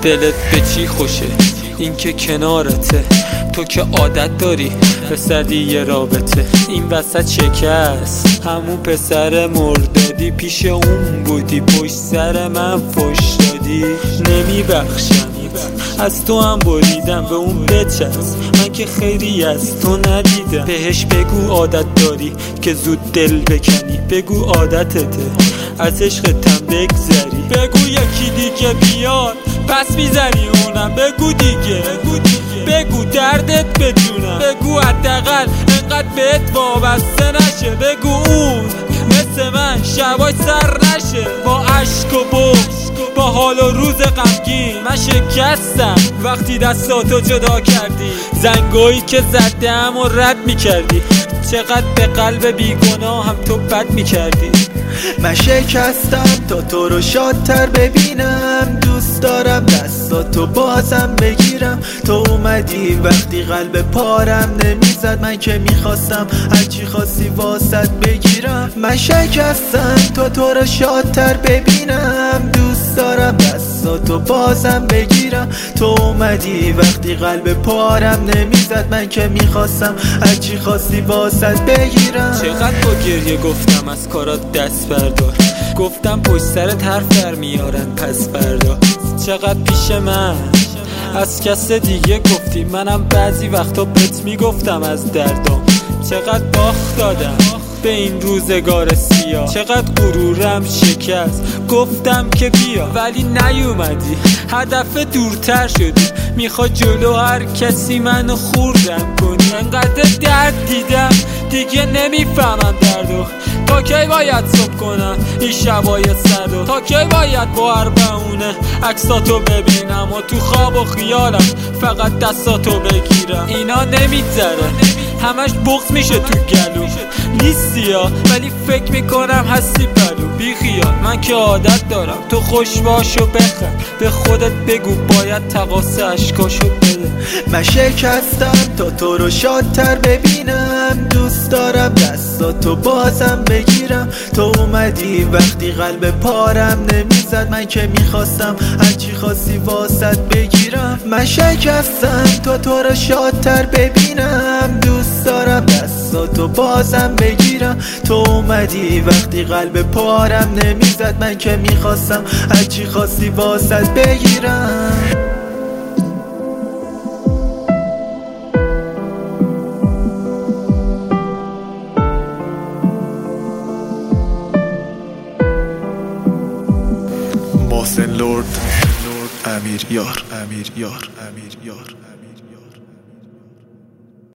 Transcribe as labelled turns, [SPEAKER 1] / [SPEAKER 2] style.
[SPEAKER 1] دلت به چی خوشه؟ این که کنارته، تو که عادت داری پسری یه رابطه. این وسط شکست همون پسر مردادی، پیش اون بودی پشت سر من فش دادی. نمیبخشم از تو هم بریدم، به اون بچست من که خیری از تو ندیدم. بهش بگو عادت داری که زود دل بکنی، بگو عادتته از عشقتم بگذری. بگو یکی دیگه بیاد پس میزنی اونم، بگو دیگه بگو دردت بدونم، بگو حداقل انقدر بهت وابسته نشه. بگو اون مثل من شبای سر نشه، با عشق و بغض با حال و روز غمگین. من شکستم وقتی دستاتو جدا کردی، زنگایی که زدم و رد میکردی. چقدر به قلب بیگناه هم تو بد میکردی.
[SPEAKER 2] من شکستم تا تو رو شادتر ببینم، دوست دارم دستاتو بازم بگیرم. تو اومدی وقتی قلب پارم نمیزد، من که میخواستم هرچی خواستی واسط بگیرم. من شکستم تا تو رو شادتر ببینم، دوست دارم دستاتو بازم بگیرم. تو اومدی وقتی قلب پارم نمیزد، من که میخواستم هرچی خواستی واسط بگیرم.
[SPEAKER 1] چقدر با گریه گفتم از کارات دست بردار، گفتم پشت سرت حرف در میارن پس فردا. چقدر پیش من از کس دیگه گفتی، منم بعضی وقتا بهت میگفتم از دردام. چقدر باخت دادم به این روزگار سیاه، چقدر غرورم شکست گفتم که بیا ولی نیومدی. هدف دورتر شدی، میخواد جلو هر کسی منو خوردم کنی. انقدر درد دیدم دیگه نمیفهمم دردو. تا کی باید صبح کنم این شبای سردو؟ تا کی باید با اربعونه عکساتو ببینم و تو خواب و خیالم فقط دستاتو بگیرم؟ اینا نمیگذره، همش بغض میشه تو گلو. نیستی ها ولی فکر میکنم هستی بلو. بی خیال من که عادت دارم تو خوش باش و بخند، به خودت بگو باید تقاص اشکاشو بده.
[SPEAKER 2] من شکستم تا تو رو شادتر ببینم، دوست دارم دستاتو بازم بگیرم. تو اومدی وقتی قلب پارم نمیزد، من که میخواستم هرچی خواستی واسط بگیرم. من شکستم تا تو رو شادتر ببینم، دوست دارم دستاتو بازم بگیرم. تو اومدی وقتی قلب پارم نمیزد، من که میخواستم هرچی خواستی واسط بگیرم. محسن لرد، امیر یار.